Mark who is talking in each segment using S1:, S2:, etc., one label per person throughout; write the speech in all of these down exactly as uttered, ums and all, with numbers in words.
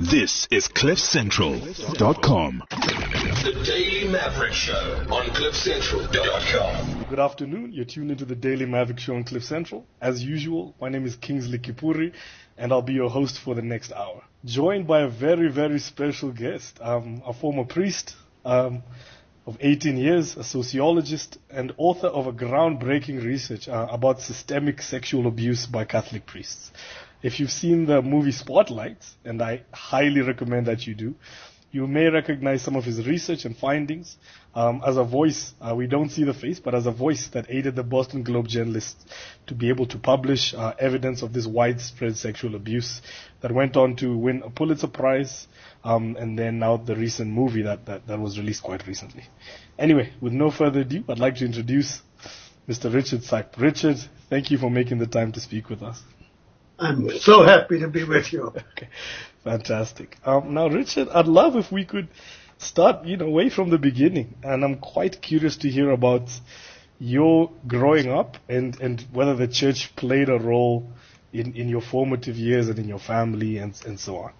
S1: This is cliff central dot com.
S2: The Daily Maverick Show on cliff central dot com.
S3: Good afternoon. You're tuned into the Daily Maverick Show on Cliff Central. As usual, my name is Kingsley Kipuri, and I'll be your host for the next hour. Joined by a very, very special guest, um, a former priest um, of eighteen years, a sociologist, and author of a groundbreaking research uh, about systemic sexual abuse by Catholic priests. If you've seen the movie Spotlight, and I highly recommend that you do, you may recognize some of his research and findings um, as a voice. Uh, we don't see the face, but as a voice that aided the Boston Globe journalists to be able to publish uh, evidence of this widespread sexual abuse that went on to win a Pulitzer Prize, um, and then now the recent movie that, that, that was released quite recently. Anyway, with no further ado, I'd like to introduce Mister Richard Sack. Richard, thank you for making the time to speak with us.
S4: I'm so happy to be with you.
S3: Okay, fantastic. Um, now, Richard, I'd love if we could start, you know, way from the beginning. And I'm quite curious to hear about your growing up and, and whether the church played a role in, in your formative years and in your family and, and so on.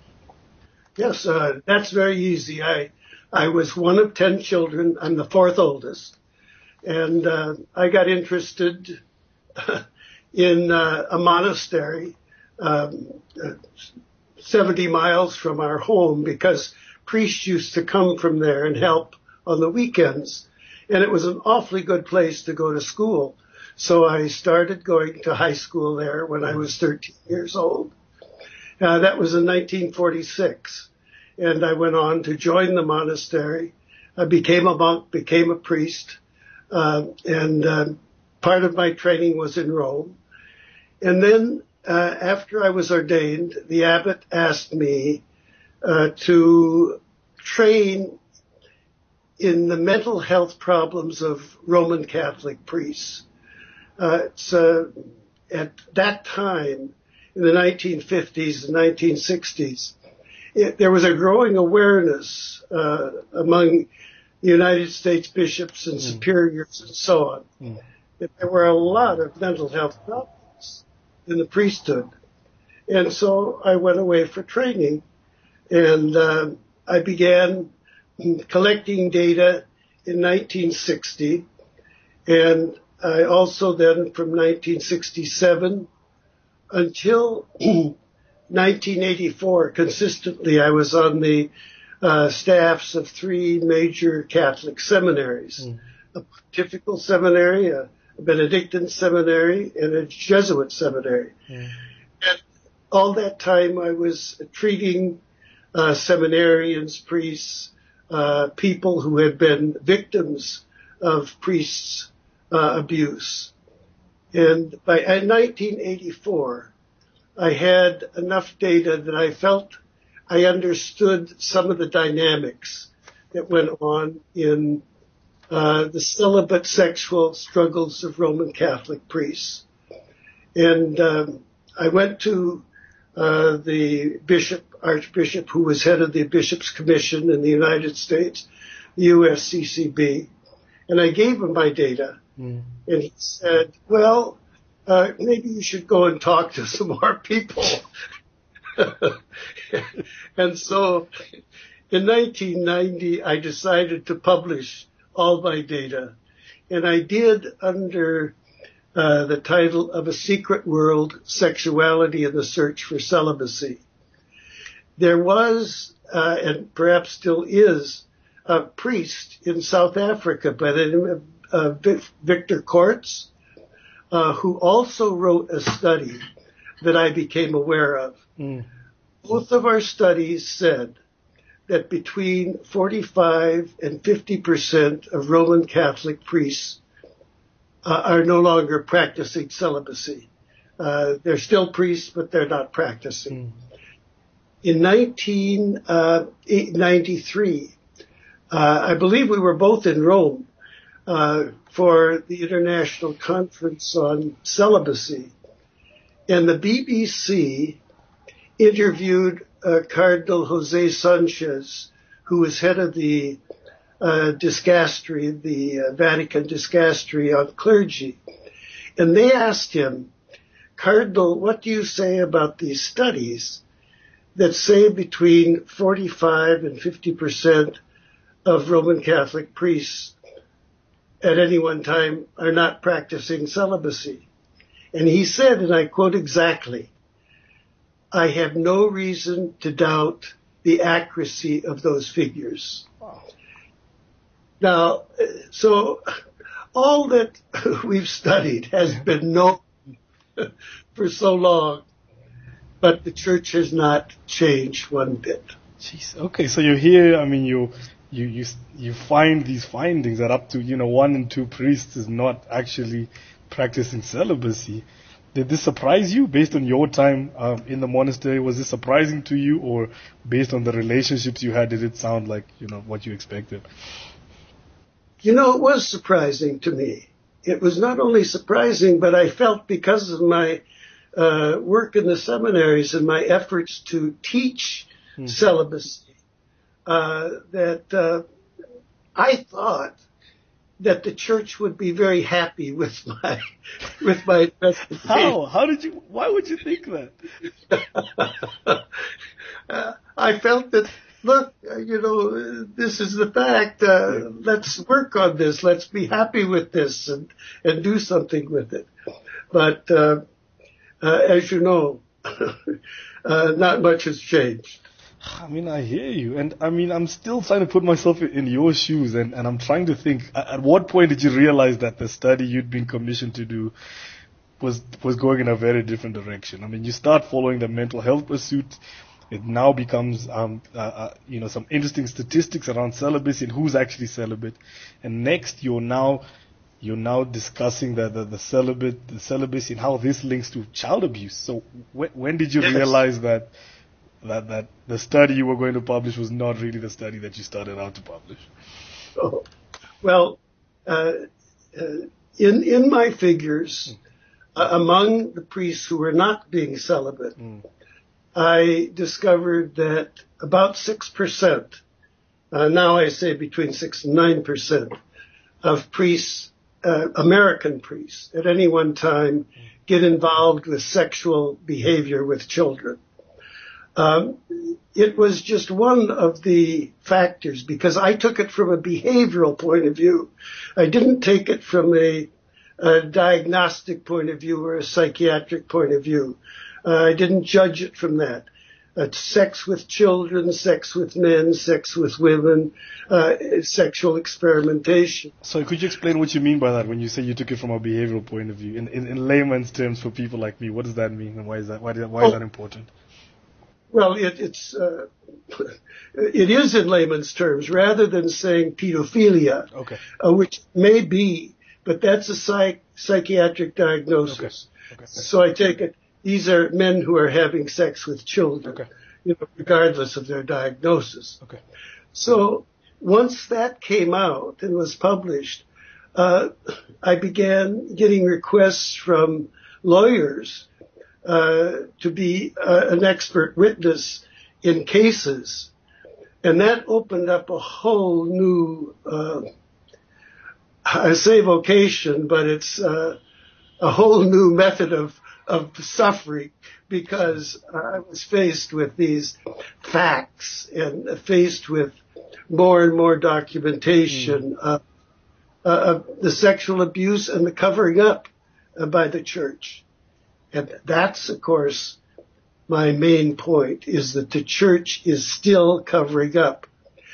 S4: Yes, uh, that's very easy. I I was one of ten children. I'm the fourth oldest. And uh, I got interested in uh, a monastery um, seventy miles from our home because priests used to come from there and help on the weekends. And it was an awfully good place to go to school. So I started going to high school there when I was thirteen years old. Uh, that was in nineteen forty-six. And I went on to join the monastery. I became a monk, became a priest. Uh, and uh, part of my training was in Rome. And then uh, after I was ordained, the abbot asked me uh, to train in the mental health problems of Roman Catholic priests. Uh, it's, uh, at that time, in the nineteen fifties and nineteen sixties, it, there was a growing awareness uh, among United States bishops and mm. superiors and so on mm. that there were a lot of mental health problems in the priesthood. And so I went away for training, and uh, I began collecting data in nineteen sixty, and I also then from nineteen sixty-seven until nineteen eighty-four, consistently I was on the uh, staffs of three major Catholic seminaries, mm. a Pontifical Seminary, a a Benedictine seminary, and a Jesuit seminary. Yeah. And all that time I was treating uh, seminarians, priests, uh, people who had been victims of priests' uh, abuse. And by in nineteen eighty-four, I had enough data that I felt I understood some of the dynamics that went on in Uh, the celibate sexual struggles of Roman Catholic priests. And um, I went to uh, the bishop, archbishop, who was head of the Bishops' Commission in the United States, the U S C C B, and I gave him my data. Mm. And he said, well, uh, maybe you should go and talk to some more people. And so in nineteen ninety, I decided to publish all my data. And I did under uh, the title of A Secret World, Sexuality and the Search for Celibacy. There was, uh, and perhaps still is, a priest in South Africa by the name of uh, Victor Kortz, uh, who also wrote a study that I became aware of. Mm. Both of our studies said that between forty-five and fifty percent of Roman Catholic priests uh, are no longer practicing celibacy. Uh, they're still priests, but they're not practicing. Mm. In nineteen ninety-three, uh, I believe we were both in Rome uh, for the International Conference on Celibacy, and the B B C interviewed Uh, Cardinal Jose Sanchez, who was head of the uh, Dicastery, the uh, Vatican Dicastery on Clergy. And they asked him, Cardinal, what do you say about these studies that say between forty-five and fifty percent of Roman Catholic priests at any one time are not practicing celibacy. And he said, and I quote exactly, "I have no reason to doubt the accuracy of those figures." Wow. Now, so all that we've studied has been known for so long, but the church has not changed one bit.
S3: Jeez. Okay, so you're here. I mean, you you you you find these findings that up to you know one in two priests is not actually practicing celibacy. Did this surprise you based on your time um, in the monastery? Was this surprising to you, or based on the relationships you had, did it sound like you know what you expected?
S4: You know, it was surprising to me. It was not only surprising, but I felt because of my uh, work in the seminaries and my efforts to teach hmm. celibacy, uh, that uh, I thought that the church would be very happy with my with my investigation.
S3: How? How did you? Why would you think that?
S4: uh, I felt that. Look, uh, you know, this is the fact. Uh, let's work on this. Let's be happy with this and and do something with it. But uh, uh, as you know, uh, not much has changed.
S3: I mean, I hear you. And I mean, I'm still trying to put myself in your shoes, and, and I'm trying to think, at what point did you realize that the study you'd been commissioned to do was was going in a very different direction? I mean, you start following the mental health pursuit. It now becomes, um, uh, uh, you know, some interesting statistics around celibacy and who's actually celibate. And next, you're now you're now discussing the, the, the celibate, the celibacy and how this links to child abuse. So when, when did you
S4: yes.
S3: realize that that that the study you were going to publish was not really the study that you started out to publish?
S4: Oh, well, uh, uh, in in my figures, mm. uh, among the priests who were not being celibate, mm. I discovered that about six percent, uh, now I say between six and nine percent of priests, uh, American priests, at any one time get involved with sexual behavior with children. Um, it was just one of the factors because I took it from a behavioral point of view. I didn't take it from a, a diagnostic point of view or a psychiatric point of view. Uh, I didn't judge it from that. Uh, sex with children, sex with men, sex with women, uh, sexual experimentation.
S3: So could you explain what you mean by that when you say you took it from a behavioral point of view? In, in, in layman's terms for people like me, what does that mean and why is that, why, why is oh, that important?
S4: Well, it, it's, uh, it is in layman's terms rather than saying pedophilia,
S3: okay.
S4: uh, which may be, but that's a psych, psychiatric diagnosis.
S3: Okay. Okay.
S4: So I take it. These are men who are having sex with children,
S3: okay.
S4: you know, regardless of their diagnosis.
S3: Okay.
S4: So once that came out and was published, uh, I began getting requests from lawyers uh, to be uh, an expert witness in cases. And that opened up a whole new, uh, I say vocation, but it's uh, a whole new method of of suffering because I was faced with these facts and faced with more and more documentation mm. of, uh, of the sexual abuse and the covering up uh, by the church. And that's, of course, my main point is that the church is still covering up.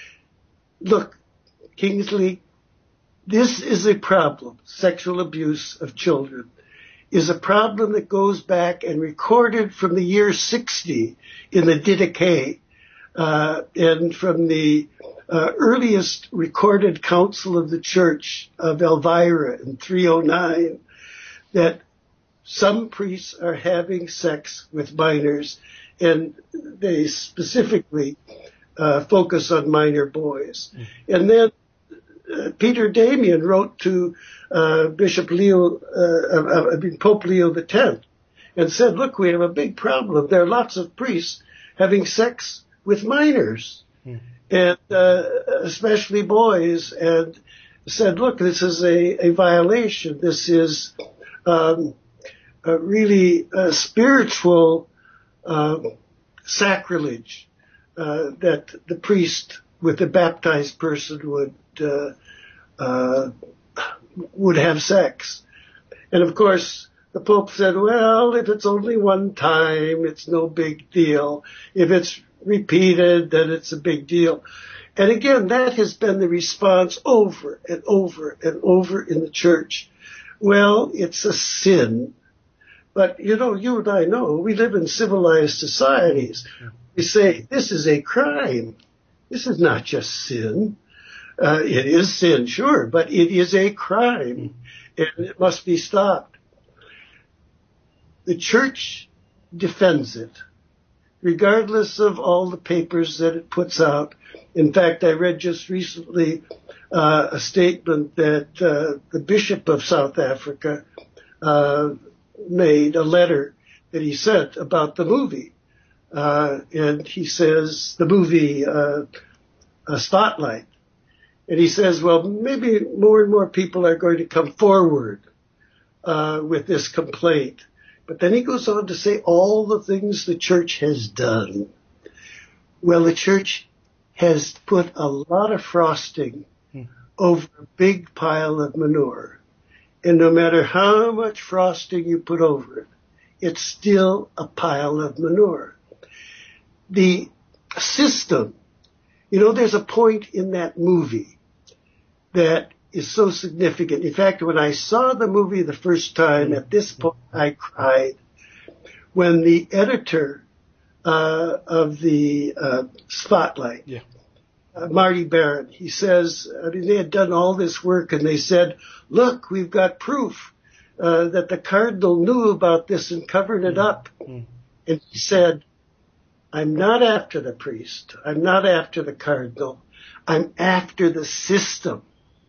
S4: Look, Kingsley, this is a problem, sexual abuse of children. Is a problem that goes back and recorded from the year sixty in the Didache, uh, and from the uh, earliest recorded council of the Church of Elvira in three oh nine, that some priests are having sex with minors, and they specifically uh, focus on minor boys. Mm-hmm. And then uh, Peter Damian wrote to Uh, Bishop Leo, uh, I mean Pope Leo the tenth, and said, look, we have a big problem. There are lots of priests having sex with minors, mm. and uh, especially boys, and said, look, this is a, a violation. This is um, a really uh, spiritual uh, sacrilege uh, that the priest with the baptized person would uh, uh, would have sex. And of course, the Pope said, well, if it's only one time, it's no big deal. If it's repeated, then it's a big deal. And again, that has been the response over and over and over in the church. Well, it's a sin. But, you know, you and I know we live in civilized societies. We say, this is a crime. This is not just sin. Uh, it is sin, sure, but it is a crime, and it must be stopped. The church defends it, regardless of all the papers that it puts out. In fact, I read just recently uh, a statement that uh, the Bishop of South Africa uh, made, a letter that he sent about the movie. Uh, and he says, the movie uh, uh, Spotlight. And he says, well, maybe more and more people are going to come forward uh, with this complaint. But then he goes on to say all the things the church has done. Well, the church has put a lot of frosting hmm. over a big pile of manure. And no matter how much frosting you put over it, it's still a pile of manure. The system, you know, there's a point in that movie that is so significant. In fact, when I saw the movie the first time, at this point I cried when the editor uh, of the uh, Spotlight, yeah. uh, Marty Baron, he says, I mean, they had done all this work and they said, look, we've got proof uh, that the cardinal knew about this and covered it up. Mm-hmm. And he said, I'm not after the priest. I'm not after the cardinal. I'm after the system.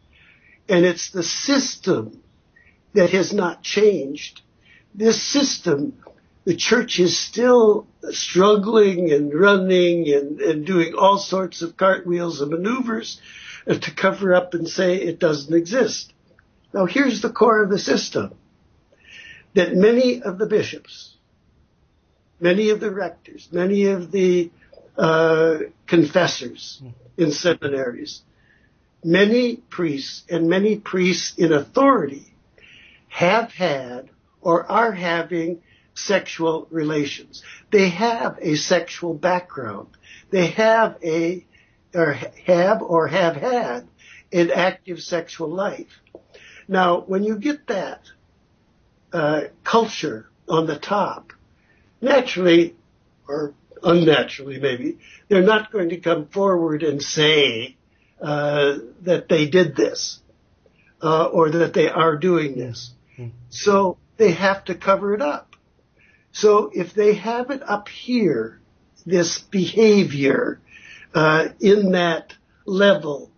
S4: And it's the system that has not changed. This system, the church is still struggling and running and, and doing all sorts of cartwheels and maneuvers to cover up and say it doesn't exist. Now here's the core of the system. That many of the bishops, many of the rectors, many of the uh, confessors in seminaries, many priests and many priests in authority have had or are having sexual relations. They have a sexual background. They have a, or have or have had an active sexual life. Now, when you get that uh, culture on the top, naturally, or unnaturally maybe, they're not going to come forward and say, Uh, that they did this, uh, or that they are doing this. Mm-hmm. So they have to cover it up. So if they have it up here, this behavior, uh, in that level,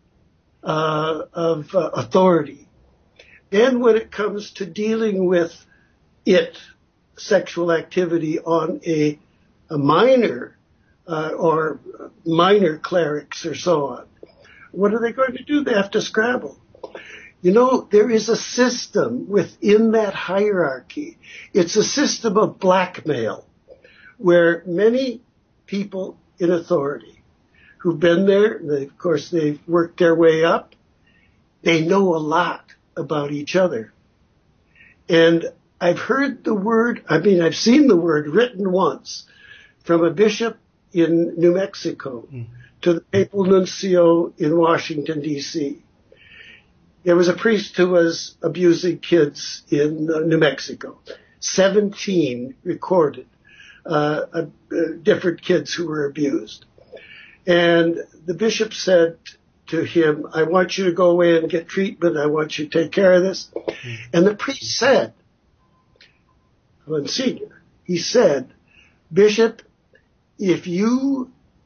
S4: uh, of uh, authority, then when it comes to dealing with it, sexual activity on a, a minor, uh, or minor clerics or so on, what are they going to do? They have to scrabble. You know, there is a system within that hierarchy. It's a system of blackmail where many people in authority who've been there, they, of course, they've worked their way up. They know a lot about each other. And I've heard the word, I mean, I've seen the word written once from a bishop in New Mexico. Mm. To the papal nuncio in Washington, D C There was a priest who was abusing kids in uh, New Mexico. Seventeen recorded uh, uh, different kids who were abused. And the bishop said to him, I want you to go away and get treatment. I want you to take care of this. Mm-hmm. And the priest said, Monsignor, he said, Bishop, if you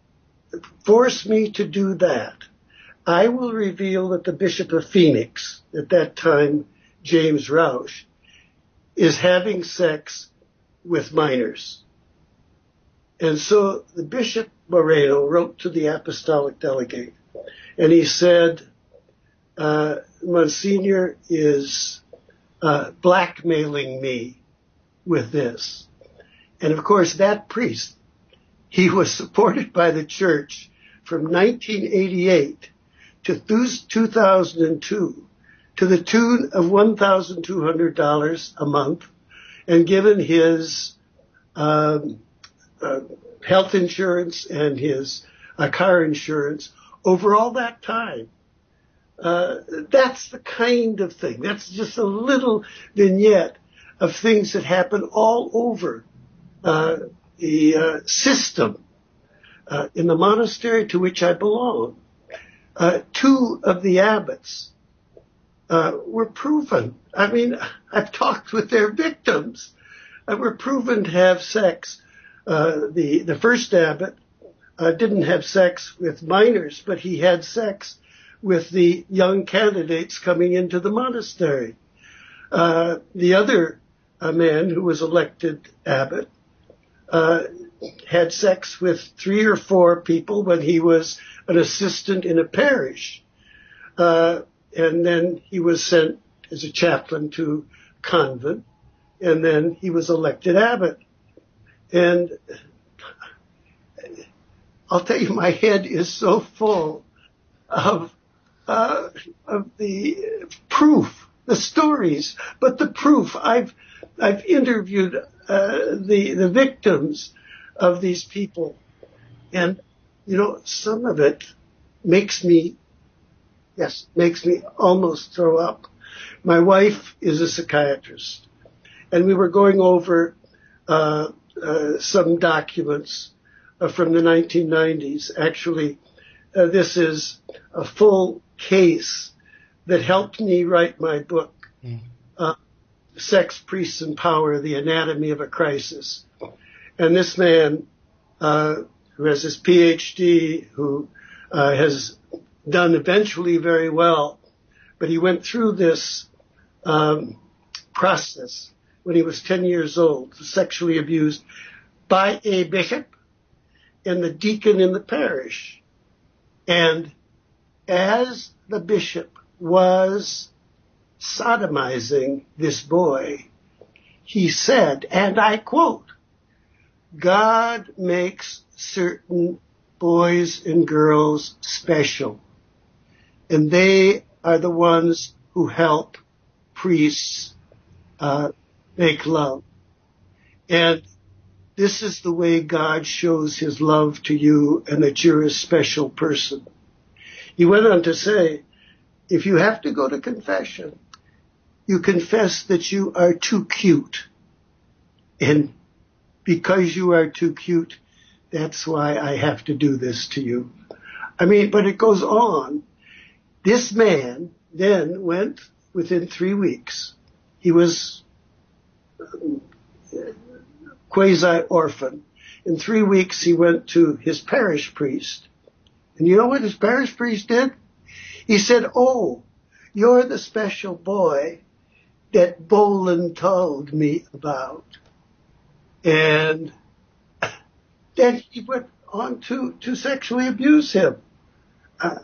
S4: force me to do that, I will reveal that the Bishop of Phoenix, at that time James Roush, is having sex with minors. And so the Bishop Moreno wrote to the apostolic delegate, and he said, uh, Monsignor is uh, blackmailing me with this. And of course that priest, he was supported by the church from nineteen eighty-eight to two thousand two to the tune of one thousand two hundred dollars a month, and given his um, uh, health insurance and his uh, car insurance over all that time. Uh, that's the kind of thing. That's just a little vignette of things that happen all over uh, the uh, system. Uh, in the monastery to which I belong, uh, two of the abbots uh, were proven. I mean, I've talked with their victims. Uh, were proven to have sex. Uh, the the first abbot uh, didn't have sex with minors, but he had sex with the young candidates coming into the monastery. Uh, the other uh, man who was elected abbot uh, had sex with three or four people when he was an assistant in a parish. Uh, and then he was sent as a chaplain to a convent, and then he was elected abbot. And I'll tell you, my head is so full of Uh, of the proof, the stories, but the proof. I've I've interviewed uh, the the victims of these people, and you know, some of it makes me, yes, makes me almost throw up. My wife is a psychiatrist, and we were going over uh, uh, some documents uh, from the nineteen nineties. Actually, uh, this is a full case that helped me write my book, mm. uh, Sex, Priests, and Power, The Anatomy of a Crisis. And this man, uh, who has his P H D, who uh, has done eventually very well, but he went through this um, process when he was ten years old, sexually abused by a bishop and the deacon in the parish. And as the bishop was sodomizing this boy, he said, and I quote, "God makes certain boys and girls special, and they are the ones who help priests uh, make love. And this is the way God shows his love to you, and that you're a special person." He went on to say, if you have to go to confession, you confess that you are too cute. And because you are too cute, that's why I have to do this to you. I mean, but it goes on. This man then went within three weeks. He was um, quasi-orphan. In three weeks, he went to his parish priest. And you know what his parish priest did? He said, "Oh, you're the special boy that Boland told me about." And then he went on to, to sexually abuse him. Uh,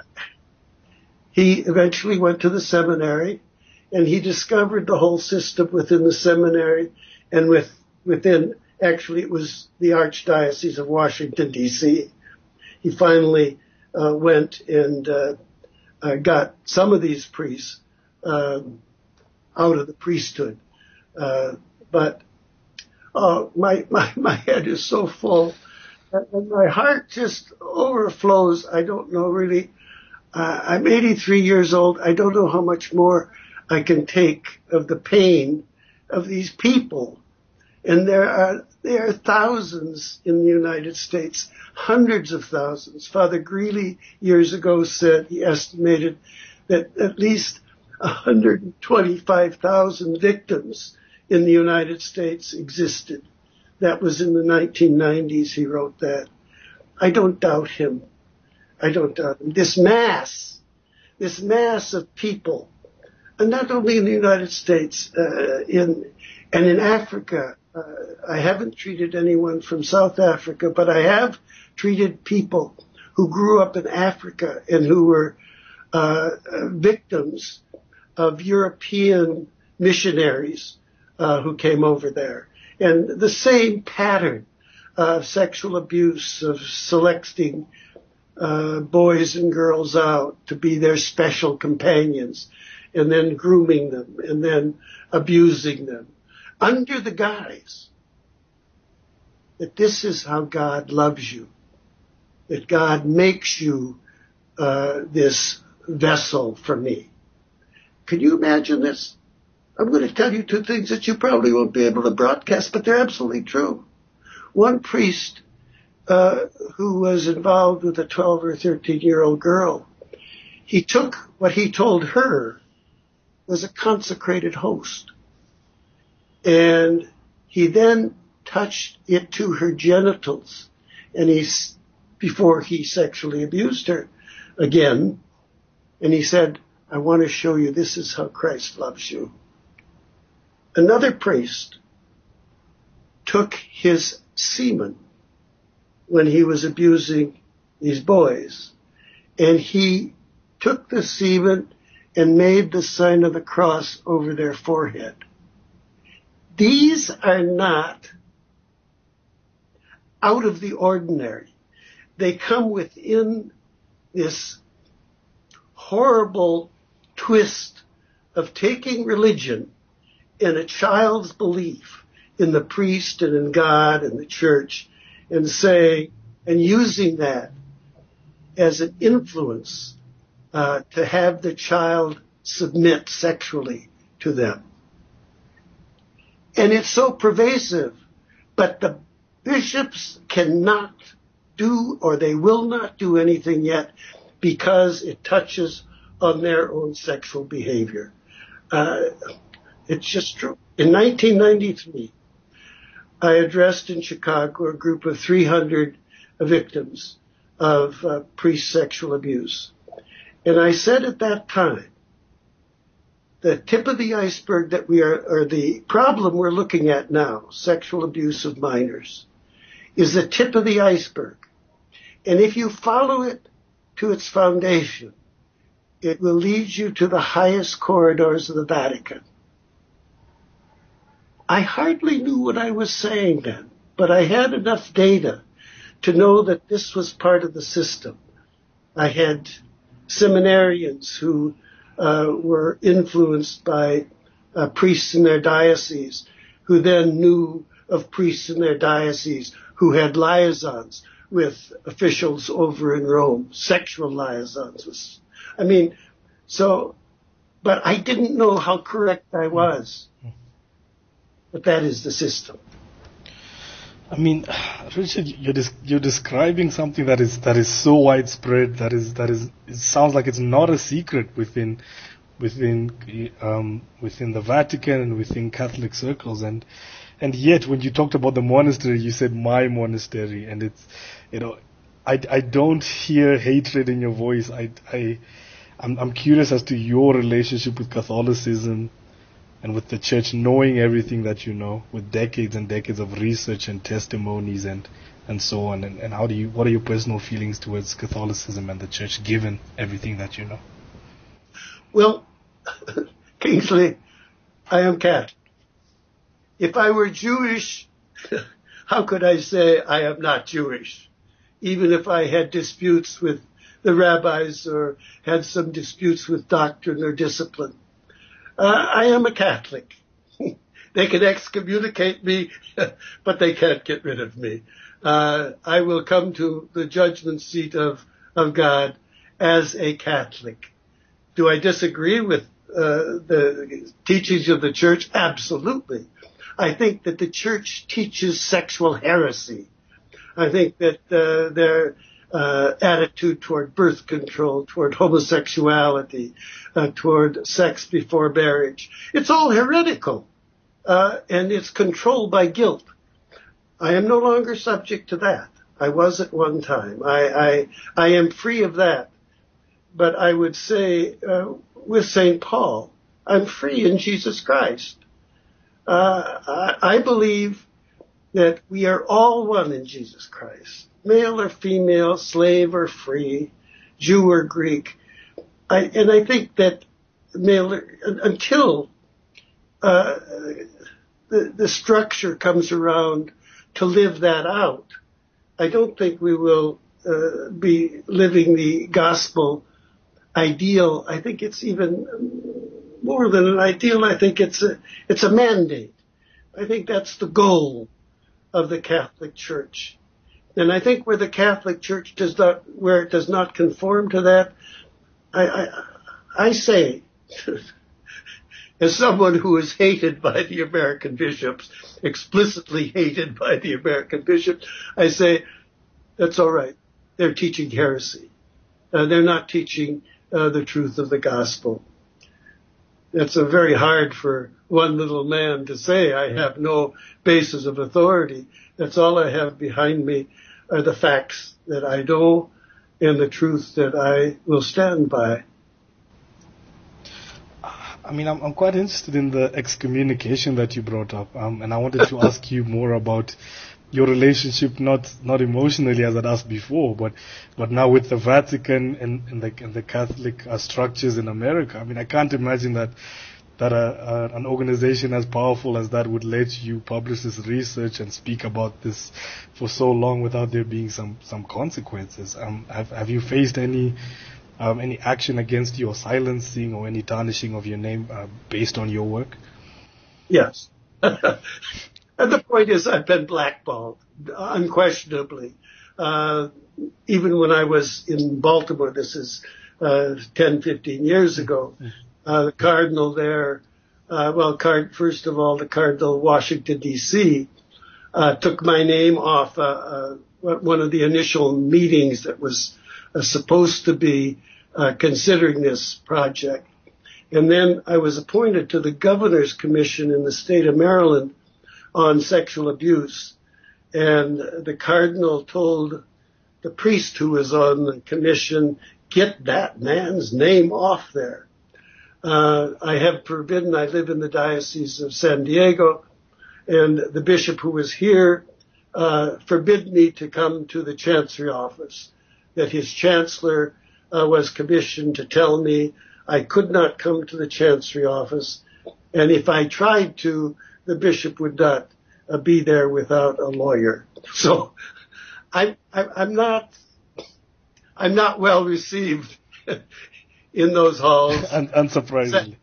S4: he eventually went to the seminary, and he discovered the whole system within the seminary and with within, actually it was the Archdiocese of Washington, D C He finally Uh, went and uh, uh, got some of these priests uh, out of the priesthood. Uh, but uh, my, my my head is so full, and my heart just overflows. I don't know really. Uh, I'm eighty-three years old. I don't know how much more I can take of the pain of these people. And there are there are thousands in the United States, hundreds of thousands. Father Greeley years ago said he estimated that at least one hundred twenty-five thousand victims in the United States existed. That was in the nineteen nineties, he wrote that. I don't doubt him. I don't doubt him. This mass, this mass of people, and not only in the United States, uh, in and in Africa. Uh, I haven't treated anyone from South Africa, but I have treated people who grew up in Africa and who were uh, victims of European missionaries uh, who came over there. And the same pattern uh, sexual abuse, of selecting uh, boys and girls out to be their special companions, and then grooming them, and then abusing them, under the guise that this is how God loves you, that God makes you uh, this vessel for me. Can you imagine this? I'm going to tell you two things that you probably won't be able to broadcast, but they're absolutely true. One priest uh, who was involved with a twelve or thirteen-year-old girl, he took what he told her was a consecrated host, and he then touched it to her genitals, and he, before he sexually abused her again, and he said, I want to show you this is how Christ loves you. Another priest took his semen when he was abusing these boys, and he took the semen and made the sign of the cross over their forehead. These are not out of the ordinary. They come within this horrible twist of taking religion and a child's belief in the priest and in God and the church, and saying, and using that as an influence uh, to have the child submit sexually to them. And it's so pervasive, but the bishops cannot do, or they will not do anything yet, because it touches on their own sexual behavior. Uh, it's just true. In nineteen ninety-three, I addressed in Chicago a group of three hundred victims of uh, priest sexual abuse. And I said at that time, the tip of the iceberg that we are, or the problem we're looking at now, sexual abuse of minors, is the tip of the iceberg. And if you follow it to its foundation, it will lead you to the highest corridors of the Vatican. I hardly knew what I was saying then, but I had enough data to know that this was part of the system. I had seminarians who uh, were influenced by uh, priests in their diocese, who then knew of priests in their diocese who had liaisons with officials over in Rome, sexual liaisons. With, I mean, so, but I didn't know how correct I was. But that is the system.
S3: I mean, Richard, you're des- you're describing something that is that is so widespread, that is that is it sounds like it's not a secret within within um, within the Vatican and within Catholic circles, and and yet when you talked about the monastery, you said my monastery, and it's, you know, I, I don't hear hatred in your voice. I I I'm, I'm curious as to your relationship with Catholicism and with the church, knowing everything that you know, with decades and decades of research and testimonies and, and so on. And, and how do you, what are your personal feelings towards Catholicism and the church, given everything that you know?
S4: Well, Kingsley, I am Catholic. If I were Jewish, how could I say I am not Jewish? Even if I had disputes with the rabbis or had some disputes with doctrine or discipline. Uh, I am a Catholic. They can excommunicate me, but they can't get rid of me. Uh, I will come to the judgment seat of, of God as a Catholic. Do I disagree with uh, the teachings of the church? Absolutely. I think that the church teaches sexual heresy. I think that uh, their uh, attitude toward birth control, toward homosexuality, uh, toward sex before marriage, it's all heretical, uh, and it's controlled by guilt. I am no longer subject to that. I was at one time. I, I, I am free of that. But I would say, uh, with Saint Paul, I'm free in Jesus Christ. Uh, I, I believe that we are all one in Jesus Christ. Male or female, slave or free, Jew or Greek. I, and I think that male, until uh, the, the structure comes around to live that out, I don't think we will uh, be living the gospel ideal. I think it's even more than an ideal. I think it's a, it's a mandate. I think that's the goal of the Catholic Church. And I think where the Catholic Church does not, where it does not conform to that, I, I, I say, as someone who is hated by the American bishops, explicitly hated by the American bishops, I say, that's all right. They're teaching heresy. Uh, they're not teaching uh, the truth of the gospel. It's a very hard for one little man to say, I have no basis of authority. That's all I have behind me are the facts that I know and the truth that I will stand by.
S3: I mean, I'm, I'm quite interested in the excommunication that you brought up, um, and I wanted to ask you more about your relationship, not not emotionally as I'd asked before, but but now with the Vatican and, and the and the Catholic uh, structures in America. I mean, I can't imagine that that a, a, an organization as powerful as that would let you publish this research and speak about this for so long without there being some some consequences. Um, have have you faced any um, any action against you, or silencing, or any tarnishing of your name uh, based on your work?
S4: Yes. And the point is, I've been blackballed, unquestionably. Uh, even when I was in Baltimore, this is uh, ten, fifteen years ago, uh, the cardinal there, uh, well, card, first of all, the Cardinal of Washington, D C, uh, took my name off uh, uh, one of the initial meetings that was uh, supposed to be uh, considering this project. And then I was appointed to the Governor's Commission in the state of Maryland on sexual abuse. And the cardinal told the priest who was on the commission, get that man's name off there. Uh, I have forbidden, I live in the Diocese of San Diego, and the bishop who was here uh, forbid me to come to the Chancery office, that his chancellor uh, was commissioned to tell me I could not come to the Chancery office, and if I tried to, the bishop would not uh, be there without a lawyer. So I, I, I'm not, I'm not well received in those halls.
S3: Un- unsurprisingly.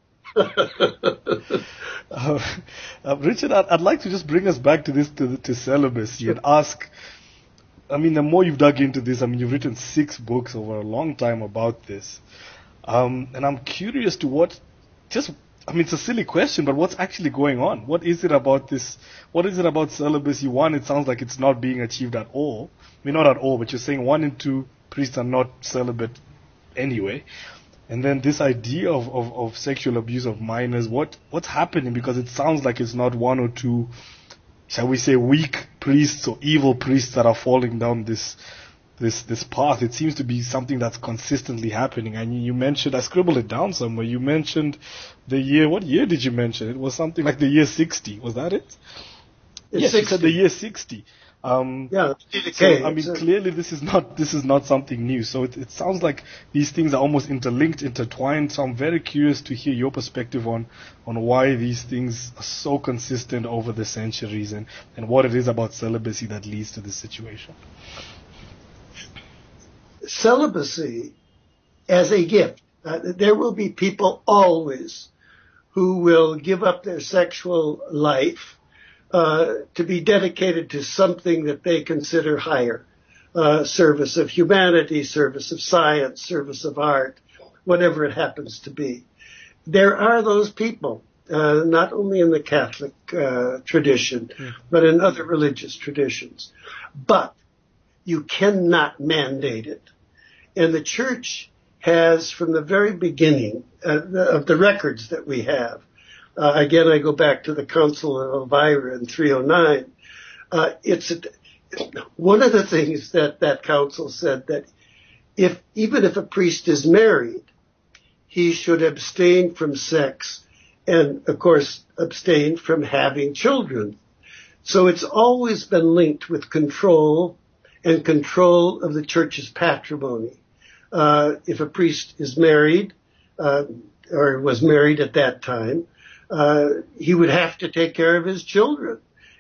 S3: uh, uh, Richard, I'd, I'd like to just bring us back to this, to, to celibacy, and ask, I mean, the more you've dug into this, I mean, you've written six books over a long time about this. Um, and I'm curious to what, just, I mean, it's a silly question, but what's actually going on? What is it about this? What is it about celibacy? One, it sounds like it's not being achieved at all. I mean, not at all, but you're saying one in two priests are not celibate anyway. And then this idea of, of, of sexual abuse of minors, what what's happening? Because it sounds like it's not one or two, shall we say, weak priests or evil priests that are falling down this this this path. It seems to be something that's consistently happening. And you mentioned, I scribbled it down somewhere, you mentioned the year, what year did you mention? It was something like the year sixty. Was that it?
S4: It's
S3: yes,
S4: sixty.
S3: you said the year sixty. Um,
S4: yeah,
S3: so, I mean, clearly this is not this is not something new. So it, it sounds like these things are almost interlinked, intertwined. So I'm very curious to hear your perspective on on why these things are so consistent over the centuries, and, and what it is about celibacy that leads to this situation.
S4: Celibacy as a gift. Uh, there will be people always who will give up their sexual life uh, to be dedicated to something that they consider higher. Uh, service of humanity, service of science, service of art, whatever it happens to be. There are those people, uh, not only in the Catholic uh, tradition, mm. but in other religious traditions. But you cannot mandate it. And the Church has, from the very beginning uh, of the records that we have, uh, again, I go back to the Council of Elvira in three oh nine, uh, it's a, one of the things that that council said, that if even if a priest is married, he should abstain from sex and, of course, abstain from having children. So it's always been linked with control and control of the Church's patrimony. Uh, if a priest is married, uh, or was married at that time, uh, he would have to take care of his children.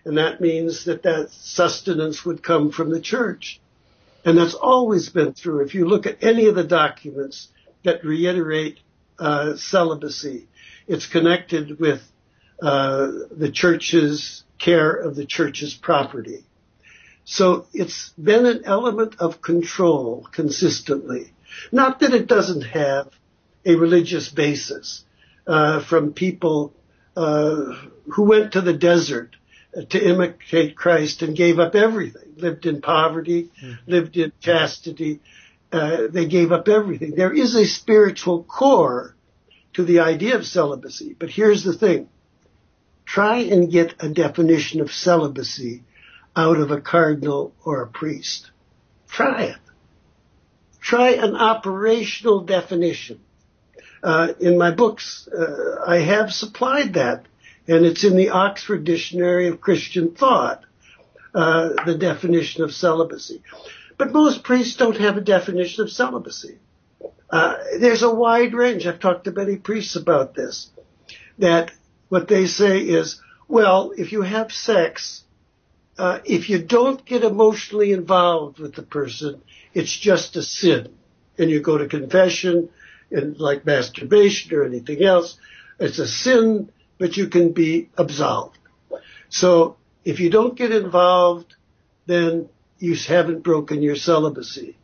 S4: And that means that that sustenance would come from the church. And that's always been true. If you look at any of the documents that reiterate uh, celibacy, it's connected with uh, the church's care of the church's property. So it's been an element of control consistently. Not that it doesn't have a religious basis uh, from people uh, who went to the desert to imitate Christ and gave up everything, lived in poverty, mm-hmm. lived in chastity. Uh, they gave up everything. There is a spiritual core to the idea of celibacy. But here's the thing. Try and get a definition of celibacy out of a cardinal or a priest. Try it. Try an operational definition. Uh, in my books, uh, I have supplied that, and it's in the Oxford Dictionary of Christian Thought, uh, the definition of celibacy. But most priests don't have a definition of celibacy. Uh, there's a wide range. I've talked to many priests about this, that what they say is, well, if you have sex, uh, if you don't get emotionally involved with the person, it's just a sin. And you go to confession, and like masturbation or anything else, it's a sin, but you can be absolved. So if you don't get involved, then you haven't broken your celibacy.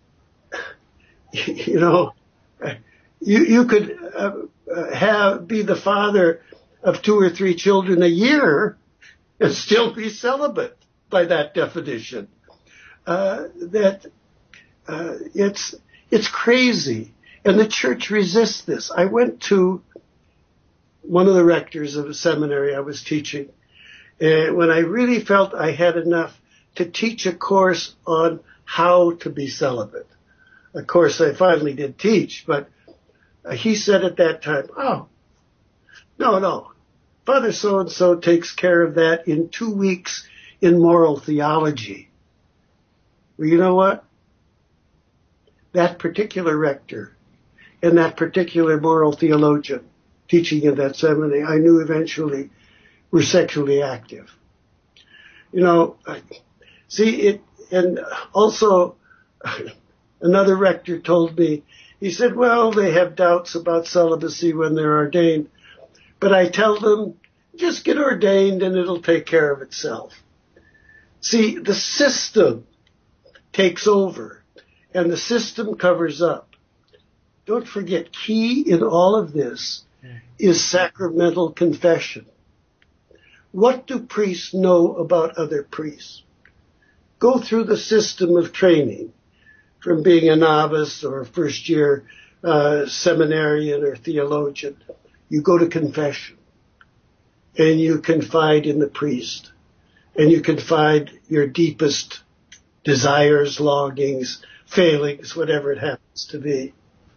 S4: You know, you you could uh, have be the father of two or three children a year and still be celibate by that definition. Uh, that uh, it's it's crazy, and the church resists this. I went to one of the rectors of a seminary I was teaching, and when I really felt I had enough to teach a course on how to be celibate. Of course, I finally did teach, but he said at that time, oh, no, no, Father so-and-so takes care of that in two weeks in moral theology. Well, you know what? That particular rector and that particular moral theologian teaching in that seminary, I knew eventually were sexually active. You know, see it, and also another rector told me, he said, well, they have doubts about celibacy when they're ordained, but I tell them, just get ordained and it'll take care of itself. See, the system takes over and the system covers up. Don't forget, key in all of this is sacramental confession. What do priests know about other priests? Go through the system of training from being a novice or a first year uh, seminarian or theologian. You go to confession and you confide in the priest and you confide your deepest desires, longings, failings, whatever it happens to be.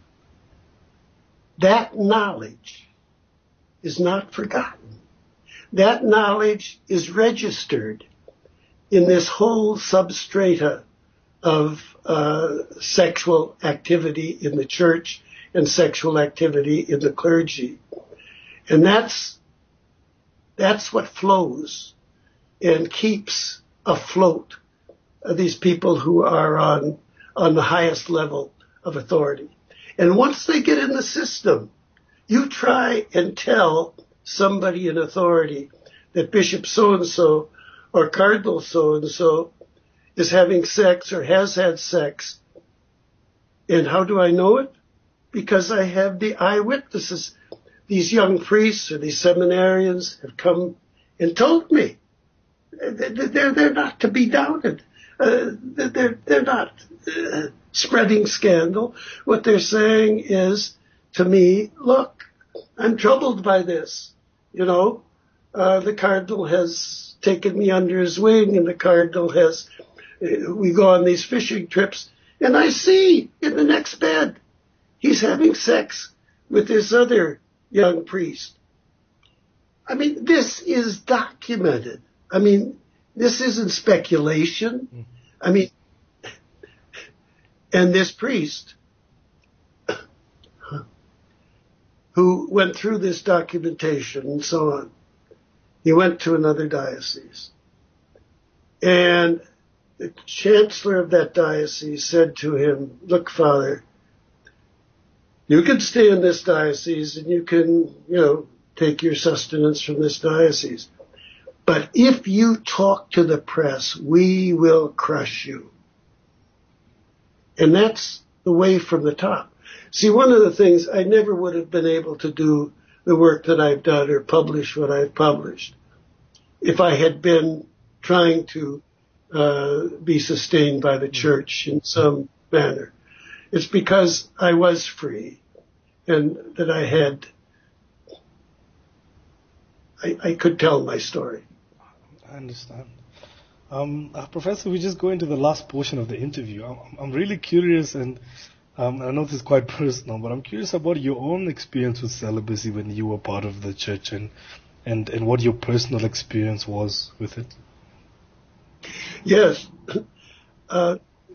S4: That knowledge is not forgotten. That knowledge is registered in this whole substrata of uh, sexual activity in the church and sexual activity in the clergy. And that's, that's what flows and keeps afloat uh, these people who are on, on the highest level of authority. And once they get in the system, you try and tell somebody in authority that Bishop so-and-so or Cardinal so-and-so is having sex or has had sex. And how do I know it? Because I have the eyewitnesses. These young priests or these seminarians have come and told me. They're, they're not to be doubted. Uh, they're, they're not uh, spreading scandal. What they're saying is to me, look, I'm troubled by this. You know, uh, the Cardinal has taken me under his wing and the Cardinal has, uh, we go on these fishing trips and I see in the next bed, he's having sex with this other young priest. I mean, this is documented. I mean, this isn't speculation. Mm-hmm. I mean, and this priest who went through this documentation and so on, he went to another diocese. And the chancellor of that diocese said to him, look, Father, you can stay in this diocese and you can, you know, take your sustenance from this diocese. But if you talk to the press, we will crush you. And that's the way from the top. See, one of the things, I never would have been able to do the work that I've done or publish what I've published if I had been trying to uh, be sustained by the church in some manner. It's because I was free and that I had, I, I could tell my story.
S3: I understand. Um, uh, Professor, we just go into the last portion of the interview. I'm, I'm really curious, and um, I know this is quite personal, but I'm curious about your own experience with celibacy when you were part of the church, and and, and what your personal experience was with it.
S4: Yes. Uh,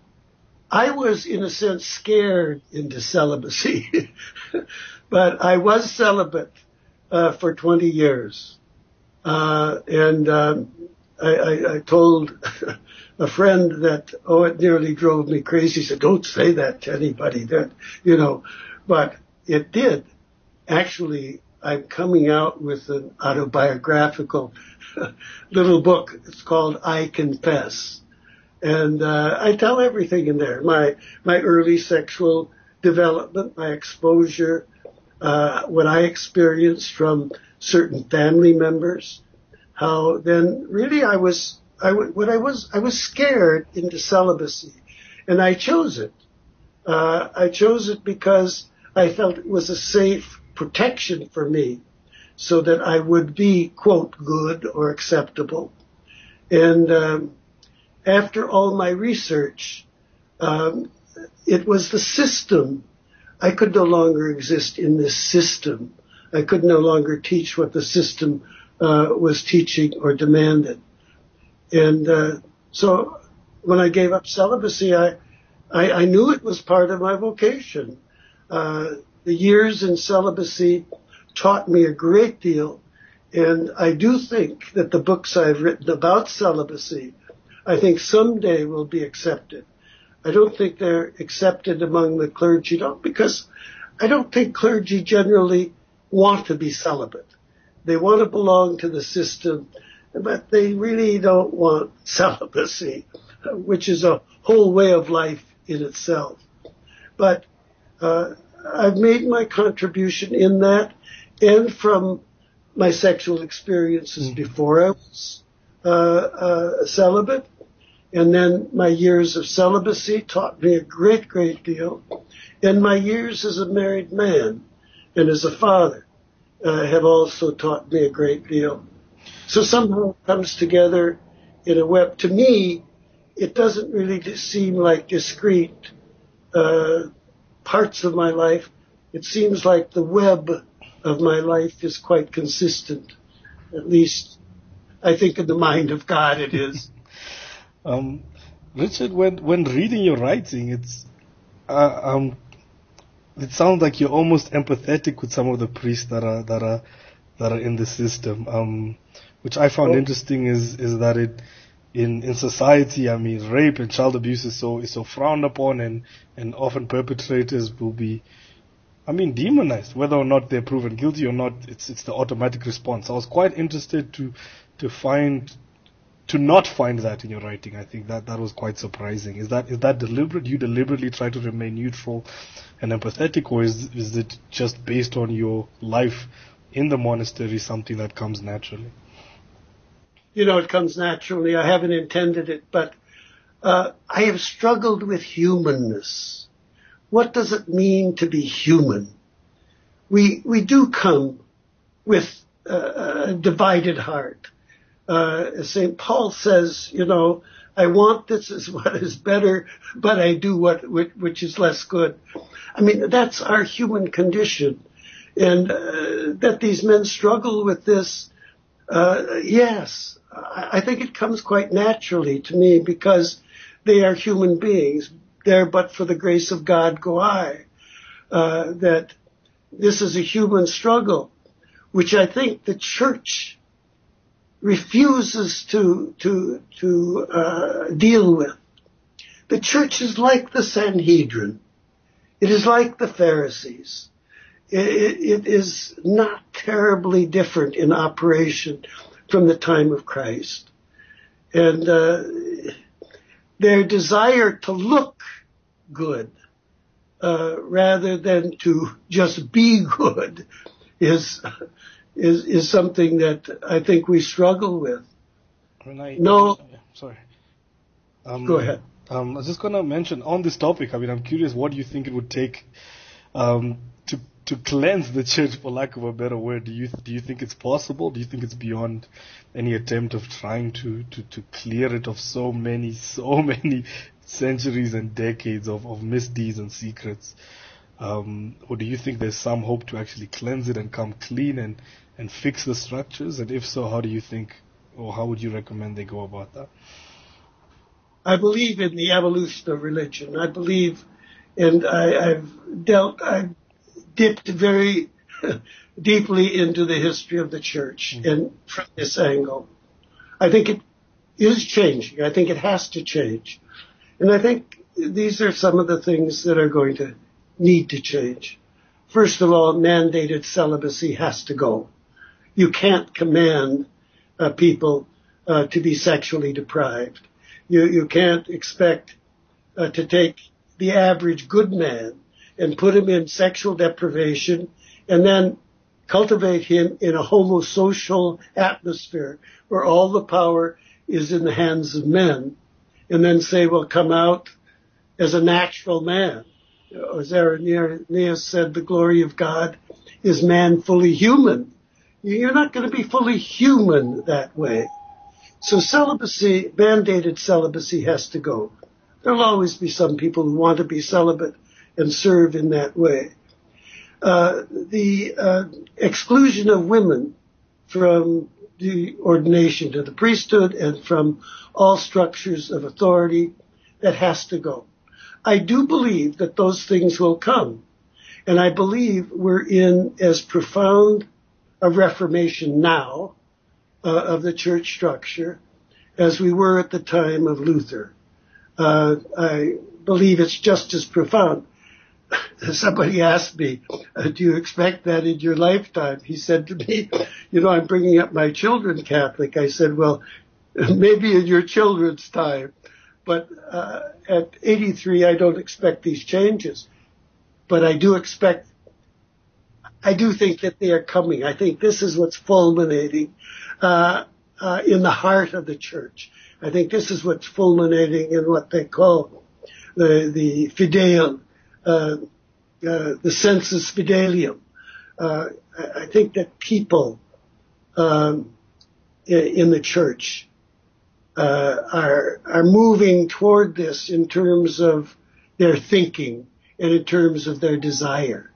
S4: I was, in a sense, scared into celibacy, but I was celibate uh, for twenty years. Uh, and um, I, I, I told a friend that, oh, it nearly drove me crazy. He said, don't say that to anybody, that, you know, but it did. Actually, I'm coming out with an autobiographical little book. It's called I Confess. And uh, I tell everything in there, my my early sexual development, my exposure, uh, what I experienced from certain family members, how then really I was, I what I was, I was scared into celibacy, and I chose it. Uh, I chose it because I felt it was a safe protection for me, so that I would be, quote, good or acceptable. And um, after all my research, um, it was the system. I could no longer exist in this system. I could no longer teach what the system uh, was teaching or demanded. And uh, so when I gave up celibacy, I, I, I knew it was part of my vocation. Uh, the years in celibacy taught me a great deal, and I do think that the books I've written about celibacy, I think someday will be accepted. I don't think they're accepted among the clergy, no, because I don't think clergy generally want to be celibate. They want to belong to the system, but they really don't want celibacy, which is a whole way of life in itself. But uh, I've made my contribution in that, and from my sexual experiences mm. before I was uh, uh, celibate. And then my years of celibacy taught me a great, great deal. And my years as a married man and as a father uh, have also taught me a great deal. So somehow it comes together in a web. To me, it doesn't really seem like discrete uh, parts of my life. It seems like the web of my life is quite consistent. At least I think in the mind of God it is.
S3: Um, Richard, when when reading your writing, it's uh, um, it sounds like you're almost empathetic with some of the priests that are that are that are in the system. Um, which I found oh. interesting is is that it in in society, I mean, rape and child abuse is so is so frowned upon, and and often perpetrators will be, I mean, demonized, whether or not they're proven guilty or not. It's it's the automatic response. I was quite interested to to find. To not find that in your writing, I think that that was quite surprising. Is that is that deliberate? You deliberately try to remain neutral and empathetic, or is is it just based on your life in the monastery, something that comes naturally?
S4: You know, it comes naturally. I haven't intended it, but uh, I have struggled with humanness. What does it mean to be human? We we do come with uh, a divided heart. Uh, Saint Paul says, you know, I want this as what is better, but I do what which is less good. I mean, that's our human condition. And uh, that these men struggle with this, uh, yes, I think it comes quite naturally to me because they are human beings. There but for the grace of God go I. Uh, that this is a human struggle, which I think the church refuses to to to uh, deal with. The church is like the Sanhedrin. It is like the Pharisees. It, it, it is not terribly different in operation from the time of Christ. And uh, their desire to look good uh, rather than to just be good is is is something that I think we struggle with.
S3: When I,
S4: no,
S3: sorry. Um,
S4: go ahead.
S3: Um, I was just going to mention on this topic. I mean, I'm curious. What do you think it would take um, to to cleanse the church, for lack of a better word? Do you do you think it's possible? Do you think it's beyond any attempt of trying to, to, to clear it of so many so many centuries and decades of, of misdeeds and secrets? Um, or do you think there's some hope to actually cleanse it and come clean and, and fix the structures? And if so, how do you think, or how would you recommend they go about that?
S4: I believe in the evolution of religion. I believe, and I, I've dealt, I've dipped very deeply into the history of the church, mm-hmm. and from this angle, I think it is changing. I think it has to change. And I think these are some of the things that are going to need to change. First of all, mandated celibacy has to go. You can't command uh, people uh, to be sexually deprived. You, you can't expect uh, to take the average good man and put him in sexual deprivation and then cultivate him in a homosocial atmosphere where all the power is in the hands of men and then say, well, come out as a natural man. As Irenaeus said, the glory of God is man fully human. You're not going to be fully human that way. So celibacy, mandated celibacy has to go. There'll always be some people who want to be celibate and serve in that way. Uh, the uh, exclusion of women from the ordination to the priesthood and from all structures of authority, that has to go. I do believe that those things will come. And I believe we're in as profound a reformation now Uh, of the church structure as we were at the time of Luther. Uh, I believe it's just as profound. Somebody asked me, uh, do you expect that in your lifetime? He said to me, you know, I'm bringing up my children Catholic. I said, well, maybe in your children's time. But uh, at eighty-three, I don't expect these changes. But I do expect, I do think that they are coming. I think this is what's fulminating Uh, uh, in the heart of the church. I think this is what's fulminating in what they call the, the fidel, uh, uh, the sensus fidelium. Uh, I think that people um, in the church uh, are are moving toward this in terms of their thinking and in terms of their desire.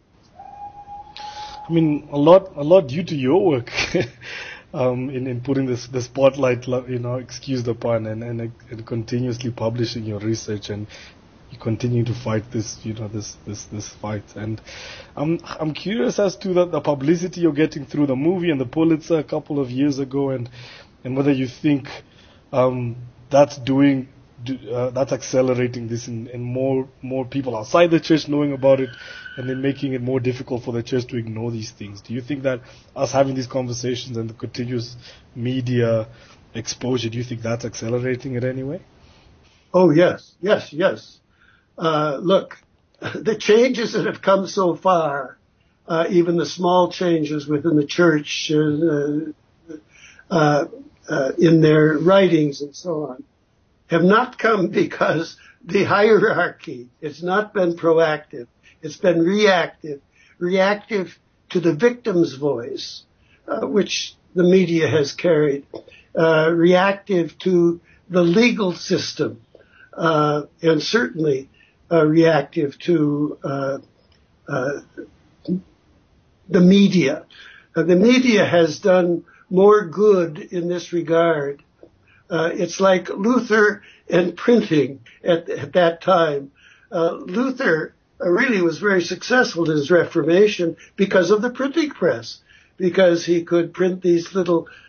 S3: I mean, a lot, a lot due to your work. Um, in, in putting this, the spotlight, you know, excuse the pun, and, and, and continuously publishing your research, and you continue to fight this, you know, this, this, this fight. And I'm, I'm curious as to the, the publicity you're getting through the movie and the Pulitzer a couple of years ago, and, and whether you think, um, that's doing, uh, that's accelerating this in, in more, more people outside the church knowing about it, and then making it more difficult for the church to ignore these things. Do you think that us having these conversations and the continuous media exposure, do you think that's accelerating it anyway?
S4: Oh, yes, yes, yes. Uh, look, the changes that have come so far, uh, even the small changes within the church, uh, uh, uh, in their writings and so on, have not come because the hierarchy, it's not been proactive. It's been reactive, reactive to the victim's voice, uh, which the media has carried, uh, reactive to the legal system, uh, and certainly uh, reactive to uh, uh, the media. Uh, the media has done more good in this regard. Uh, it's like Luther and printing at, at that time. Uh, Luther uh, really was very successful in his Reformation because of the printing press, because he could print these little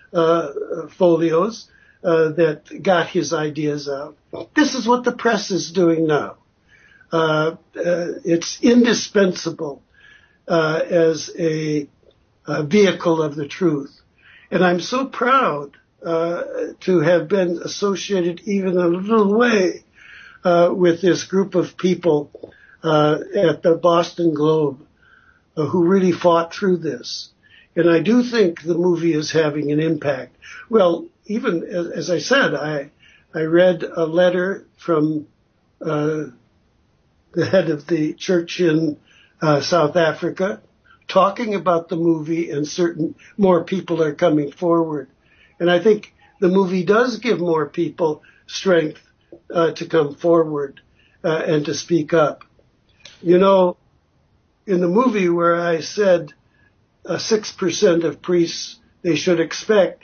S4: uh, folios uh, that got his ideas out. This is what the press is doing now. Uh, uh, it's indispensable uh, as a, a vehicle of the truth. And I'm so proud uh, to have been associated even in a little way uh, with this group of people uh, at the Boston Globe uh, who really fought through this. And I do think the movie is having an impact. Well, even as, as I said, I I read a letter from uh, the head of the church in uh, South Africa talking about the movie, and certain more people are coming forward. And I think the movie does give more people strength uh, to come forward uh, and to speak up. You know, in the movie where I said uh, six percent of priests they should expect,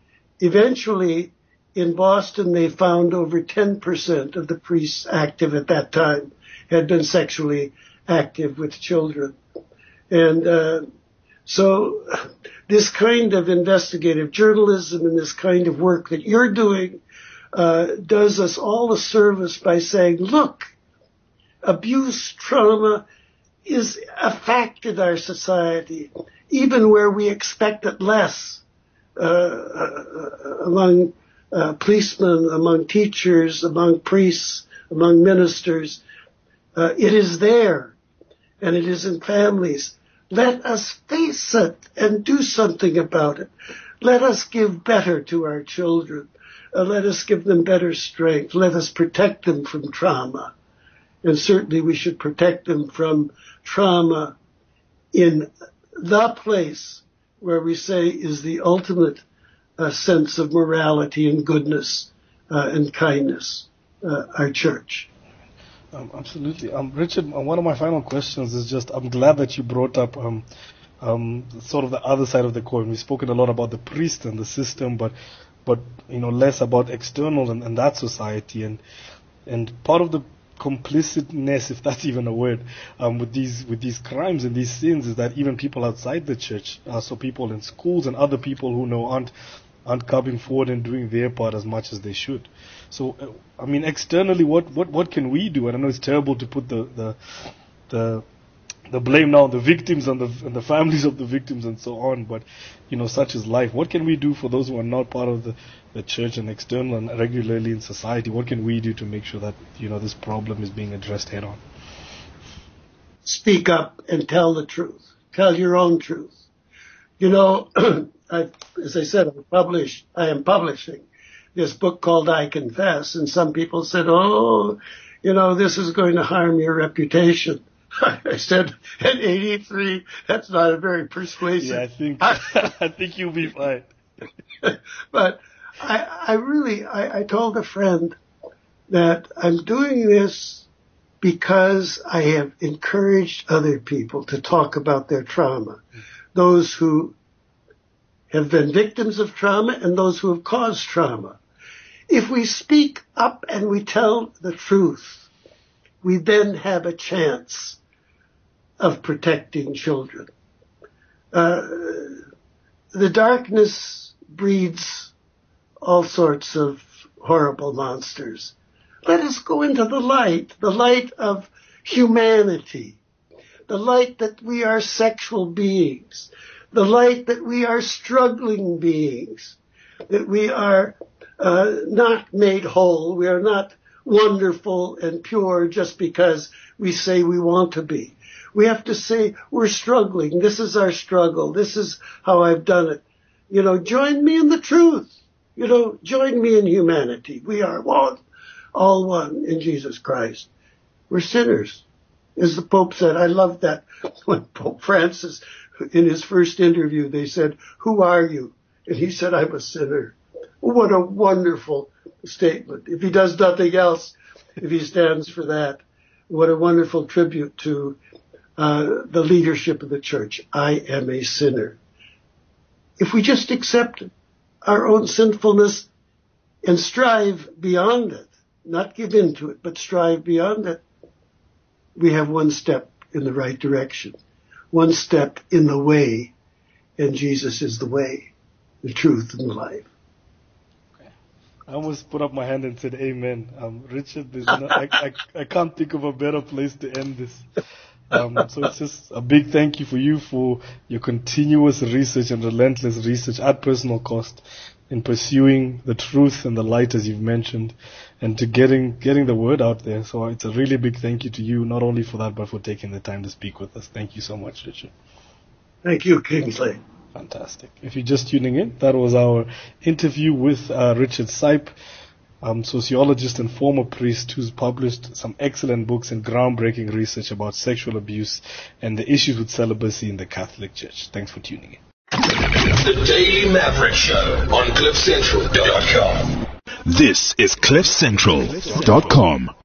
S4: eventually in Boston they found over ten percent of the priests active at that time had been sexually active with children. And uh, so this kind of investigative journalism and this kind of work that you're doing uh, does us all a service by saying, look, abuse, trauma is a fact in our society, even where we expect it less, uh, among uh, policemen, among teachers, among priests, among ministers. Uh, it is there, and it is in families. Let us face it and do something about it. Let us give better to our children. Uh, let us give them better strength. Let us protect them from trauma. And certainly we should protect them from trauma in the place where we say is the ultimate uh, sense of morality and goodness uh, and kindness, uh, our church.
S3: Um, absolutely. Um, Richard, one of my final questions is just, I'm glad that you brought up um, um, sort of the other side of the coin. We've spoken a lot about the priest and the system, but, but you know, less about external and, and that society. And and part of the complicitness, if that's even a word, um, with these with these crimes and these sins is that even people outside the church, uh, so people in schools and other people who know aren't aren't coming forward and doing their part as much as they should. So, uh, I mean, externally, what, what, what can we do? And I know it's terrible to put the the the, the blame now on the victims and the and the families of the victims and so on. But you know, such is life. What can we do for those who are not part of the, the church and external and regularly in society? What can we do to make sure that you know this problem is being addressed head on?
S4: Speak up and tell the truth. Tell your own truth. You know, I, as I said, I publish. I am publishing this book called I Confess, and some people said, "Oh, you know, this is going to harm your reputation." I said, "At eighty-three, that's not a very persuasive."
S3: Yeah, I think I think you'll be fine.
S4: But I, I really, I, I told a friend that I'm doing this because I have encouraged other people to talk about their trauma, those who have been victims of trauma and those who have caused trauma. If we speak up and we tell the truth, we then have a chance of protecting children. Uh, the darkness breeds all sorts of horrible monsters. Let us go into the light, the light of humanity, the light that we are sexual beings, the light that we are struggling beings, that we are uh, not made whole, we are not wonderful and pure just because we say we want to be. We have to say we're struggling. This is our struggle. This is how I've done it. You know, join me in the truth. You know, join me in humanity. We are one, all one in Jesus Christ. We're sinners. As the Pope said, I love that when Pope Francis, in his first interview, they said, "Who are you?" And he said, "I'm a sinner." What a wonderful statement. If he does nothing else, if he stands for that, what a wonderful tribute to uh, the leadership of the church. I am a sinner. If we just accept our own sinfulness and strive beyond it, not give in to it, but strive beyond it, we have one step in the right direction, one step in the way, and Jesus is the way. the truth, and the life.
S3: I almost put up my hand and said amen. Um, Richard, there's no, I, I, I can't think of a better place to end this. Um, so it's just a big thank you for you for your continuous research and relentless research at personal cost in pursuing the truth and the light, as you've mentioned, and to getting getting the word out there. So it's a really big thank you to you, not only for that, but for taking the time to speak with us. Thank you so much, Richard.
S4: Thank you, Kingsley.
S3: Fantastic. If you're just tuning in, that was our interview with uh, Richard Sipe, um, sociologist and former priest who's published some excellent books and groundbreaking research about sexual abuse and the issues with celibacy in the Catholic Church. Thanks for tuning in.
S2: The Daily Maverick Show on cliff central dot com.
S1: This is cliff central dot com.